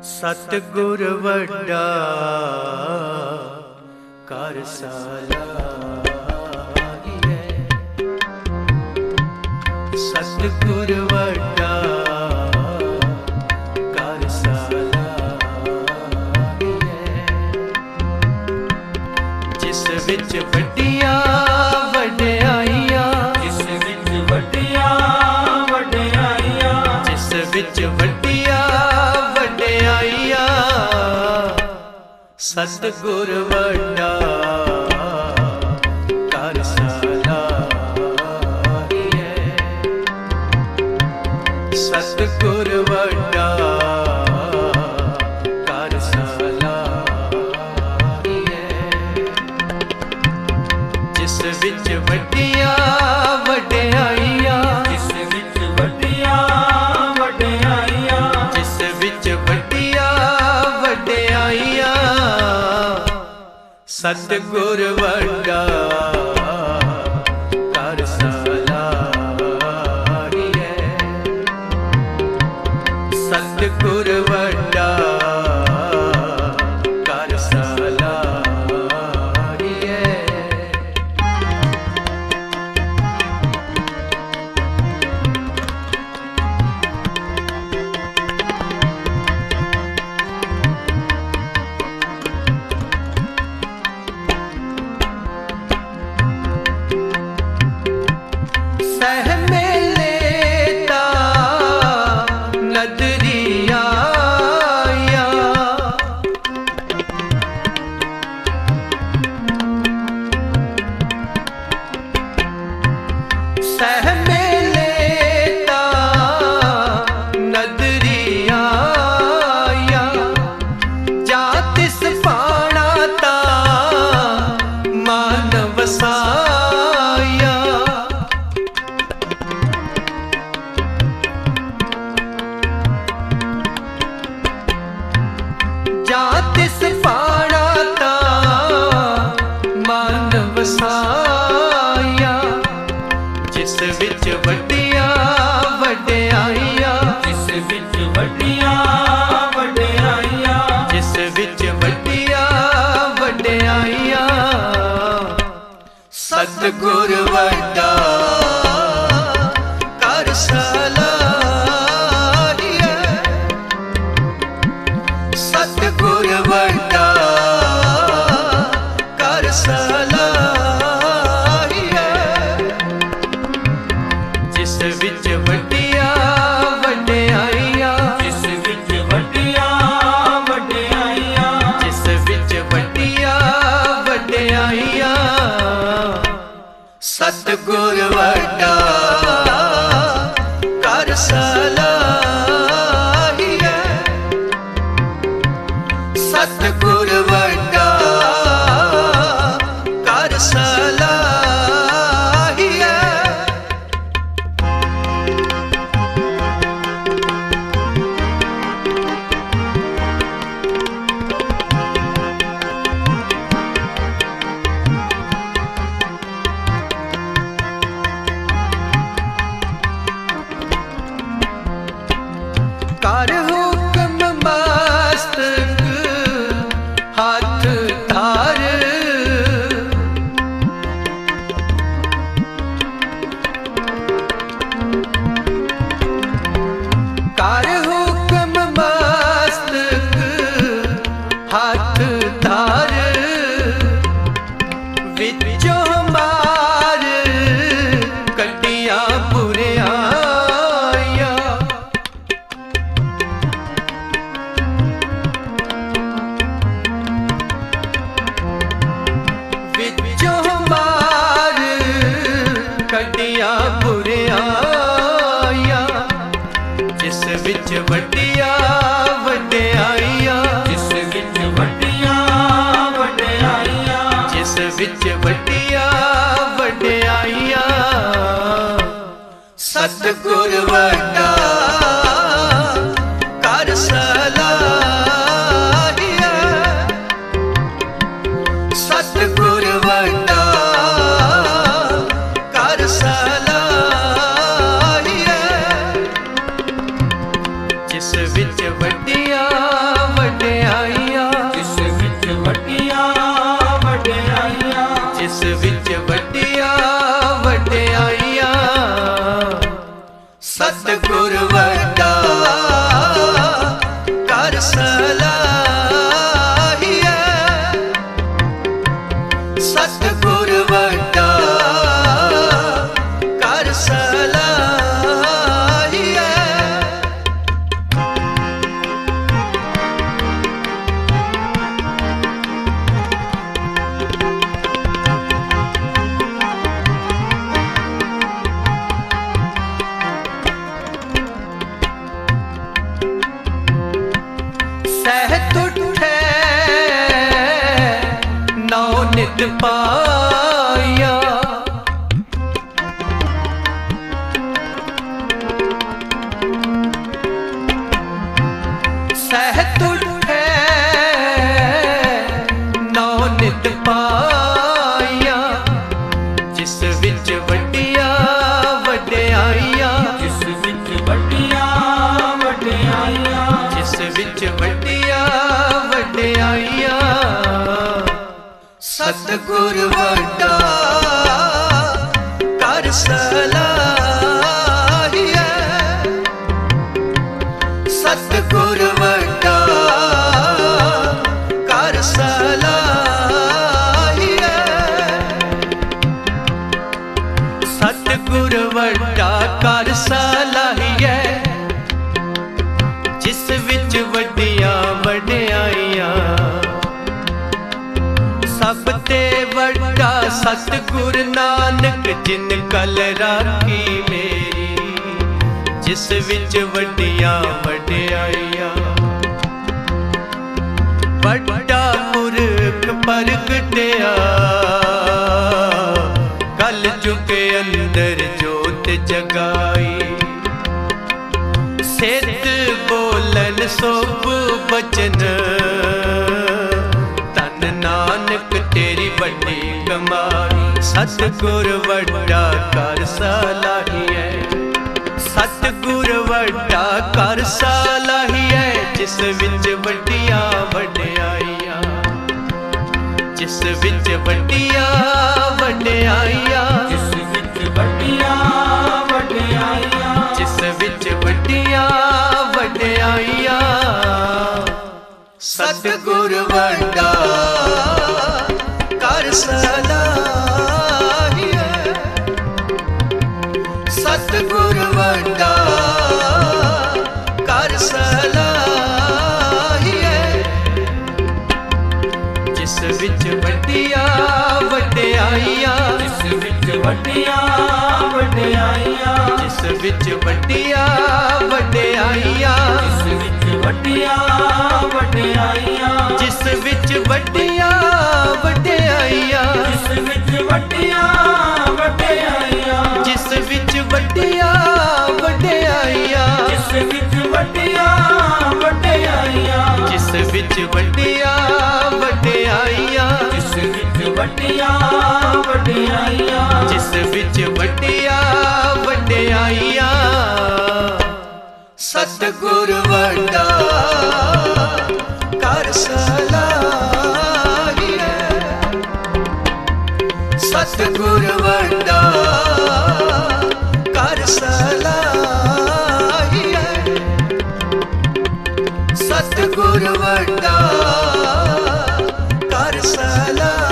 सतगुर वड्डा कर सलाहिए। सतगुर वड्डा कर सलाहिए। जिस विच वड्डियां वड्डियाइयां, जिस विच वड्डियां वड्डियाइयां, जिस विच वड्डियां वड्डियाइयां, सतगुर वड्डा कर सलाहिए। सतगुर वड्डा कर सलाहिए। जिस विच वड्डियां वड्डियाइयां, जिस विच वड्डियां वड्डियाइयां, जिस विच वड्डियां वड्डियाइयां, सतगुर वड्डा कर सलाहिए। सतगुर वड्डा कर सलाहिए। सहमे लेता नदरिया, सहमे लेता नदरिया, जा तिस पाना ता मानव साया। जा तिस पाना ता मानव साया। जिस विच वड्डियां वड्डियाइयां, जिस विच वड्डियां वड्डियाइयां, जिस विच वड्डियां वड्डियाइयां, सतगुर वड्डा कर सलाहिए। सतगुर वड्डा कर सलाहिए। जिस विच वड्डियां वड्डियाइयां, जिस विच वड्डियां वड्डियाइयां, जिस विच वड्डियां वड्डियाइयां, सतगुर वड्डा कर सलाहिए। सतगुर वड्डा कर सलाहिए। कर हुक्म मस्तक हाथ धार, कर हुक्म मस्तक हाथ धार। विचों मार कटियां बुरियाइयां, विचों मार कटियां बुरियाइयां। जिस विच वड्डियां वड्डियाइयां, जिस विच वड्डियां वड्डियाइयां, जिस विच वड्डियां वड्डियाइयां, सतगुर वड्डा कर सलाहिए। सतगुर वड्डा कर सलाहिए। जिस ਵਿੱਚ ਵੱਡੀਆਂ ਵਡਿਆਈਆਂ, ਜਿਸ ਵਿੱਚ ਵੱਡੀਆਂ ਵਡਿਆਈਆਂ, ਜਿਸ ਵਿੱਚ ਵੱਡੀਆਂ ਵਡਿਆਈਆਂ। ਸਤਿਗੁਰ ਵੱਡਾ ਕਰ ਸਲਾਹੀਐ, ਸਤਿਗੁਰ ਵੱਡਾ ਕਰ ਸਲਾਹੀਐ। ਸਹਿਤ ਉਠੈ ਨੌ ਨਿਤ ਪਾਇਆ, ਸਹਿਤ ਉਠੈ ਨੌ ਨਿਤ ਪਾਇਆ। ਜਿਸ ਵਿੱਚ ਵੱਡੀਆਂ ਵਡਿਆਈਆਂ, ਜਿਸ ਵਿੱਚ ਵੱਡੀਆਂ ਵਡਿਆਈਆਂ, ਜਿਸ ਵਿੱਚ ਵੱਡੀਆਂ ਵਡਿਆਈਆਂ। ਸਤਿਗੁਰ ਵੱਡਾ ਕਰ ਸਲਾਹੀਐ, ਸਤਿਗੁਰ ਵੱਡਾ ਕਰ ਸਲਾਹੀਐ। ਸਤਿਗੁਰ ਵੱਡਾ ਕਰ ਸਲਾਹੀਐ, ਜਿਸ ਵਿੱਚ ਵੱਡੀਆਂ ਵਡਿਆਈਆਂ। ਸਭ ਤੇ ਵੱਡਾ ਸਤਿਗੁਰ ਨਾਨਕ ਜਿਨ ਕਲ ਰਾਖੀ ਮੇਰੀ, ਜਿਸ ਵਿੱਚ ਵੱਡੀਆਂ ਵਡਿਆਈਆਂ। ਵੱਡਾ ਪੁਰਖ ਪ੍ਰਗਟਿਆ ਕਲ ਯੁਗ ਅੰਦਰ ਜੋਤ ਜਗਾਈ। ਸਿੱਧ ਬੋਲਨ ਸੋਭ ਬਚਨ, ਧਨ ਨਾਨਕ ਤੇਰੀ ਵੱਡੀ ਕਮਾਈ। ਸਤਿਗੁਰ ਵੱਡਾ ਕਰ ਸਲਾਹੀਐ, ਸਤਿਗੁਰ ਵੱਡਾ ਕਰ ਸਲਾਹੀਐ। ਜਿਸ ਵਿੱਚ ਵੱਡੀਆਂ ਵਡਿਆਈਆਂ, ਜਿਸ ਵਿੱਚ ਵੱਡੀਆਂ ਵਡਿਆਈਆਂ, ਜਿਸ ਵਿੱਚ ਵੱਡੀਆਂ ਵਡਿਆਈਆਂ, ਜਿਸ ਵਿੱਚ ਵੱਡੀਆਂ ਵਡਿਆਈਆਂ। ਸਤਿਗੁਰ ਵੱਡਾ ਕਰ ਸਲਾਹੀਐ, ਸਤਿਗੁਰ ਵੱਡਾ ਕਰ ਸਲਾਹੀਐ। ਜਿਸ ਵਿੱਚ ਵੱਡੀਆਂ ਵਡਿਆਈਆਂ, ਜਿਸ ਵਿੱਚ ਵੱਡੀਆਂ ਵਡਿਆਈਆਂ, ਜਿਸ ਵਿੱਚ ਵੱਡੀਆਂ ਵਡਿਆਈਆਂ, ਜਿਸ ਵਿੱਚ ਵੱਡੀਆਂ ਵਡਿਆਈਆਂ, ਜਿਸ ਵਿੱਚ ਵੱਡੀਆਂ ਵਡਿਆਈਆਂ, ਜਿਸ ਵਿੱਚ ਵੱਡੀਆਂ ਵਡਿਆਈਆਂ, ਜਿਸ ਵਿੱਚ ਵੱਡੀਆਂ ਵਡਿਆਈਆਂ, ਜਿਸ ਵਿੱਚ ਵੱਡੀਆਂ ਵਡਿਆਈਆਂ, ਜਿਸ ਵਿੱਚ ਵੱਡੀਆਂ ਵਡਿਆਈਆਂ, ਜਿਸ ਵਿੱਚ ਵੱਡੀਆਂ ਵਡਿਆਈਆਂ, ਜਿਸ ਵਿੱਚ ਵੱਡੀਆਂ ਵਡਿਆਈਆਂ। ਸਤਿਗੁਰ ਵੱਡਾ ਕਰ ਸਲਾਹੀਐ, ਸਤਿਗੁਰ ਵੱਡਾ ਕਰ ਸਲਾਹੀਐ, ਸਤਿਗੁਰ ਵੱਡਾ ਕਰ ਸਲਾਹੀਐ।